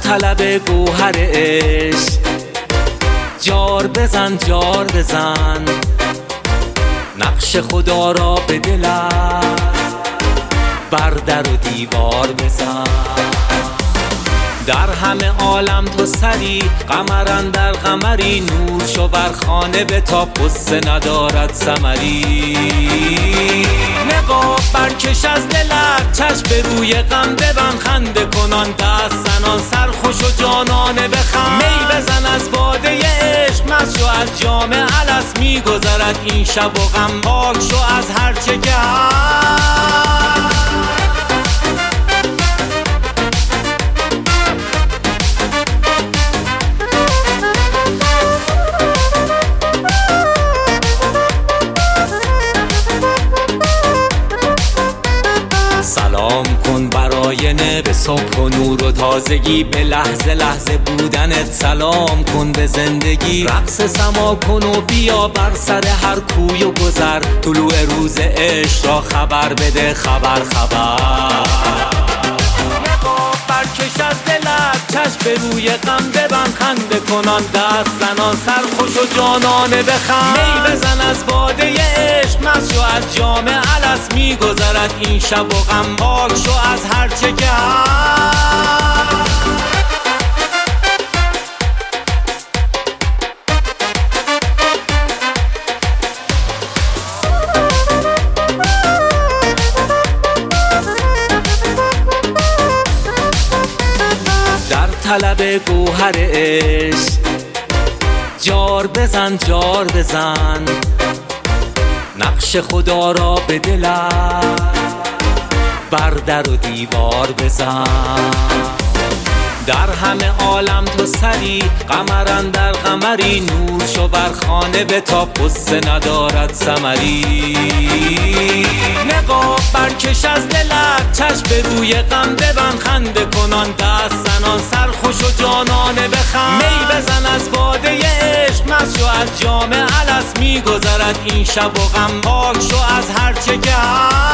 طلب گوهر عشق جار بزن جار بزن، نقش خدا را به دلت بر در و دیوار بزن. در همه عالم تو سری، قمر اندر قمری، نور شو بر خانه به تا قصه ندارد ثمری. نقاب برکش از دلت، چشم به روی غم ببند، خنده کنان دست زنان، سرخوش و جانانه بخند. می بزن از باده عشق، مست شو از جام الست، میگذرد این شب و غم، پاک شو از هر چه که هست. سلام کن بر آینه، به صبح و نور و تازگی، به لحظه لحظه بودنت سلام کن به زندگی. رقص سما کن و بیا بر سر هر کوی و گذر، طلوع روز عشق را خبر بده خبر خبر. نقاب برکش از دلت، چشم به روی غم ببند، خنده کنان دست زنان، سرخوش و جانانه بخند. می بزن از باده عشق، مست شو از جام الست، میگذرد این شب و غم، پاک شو از هر چه که هست. طلب گوهر عشق جار بزن جار بزن، نقش خدا را به دلت بر در و دیوار بزن. در همه عالم تو سری، قمر اندر قمری، نور شو بر خانه به تا قصه ندارد ثمری. نقاب برکش از دلت، چشم به روی غم ببند، خنده کنان دست زنان، سرخوش و جانانه بخند. می بزن از باده عشق، مست شو از جام الست، میگذرد این شب و غم، پاک شو از هر چه که هست.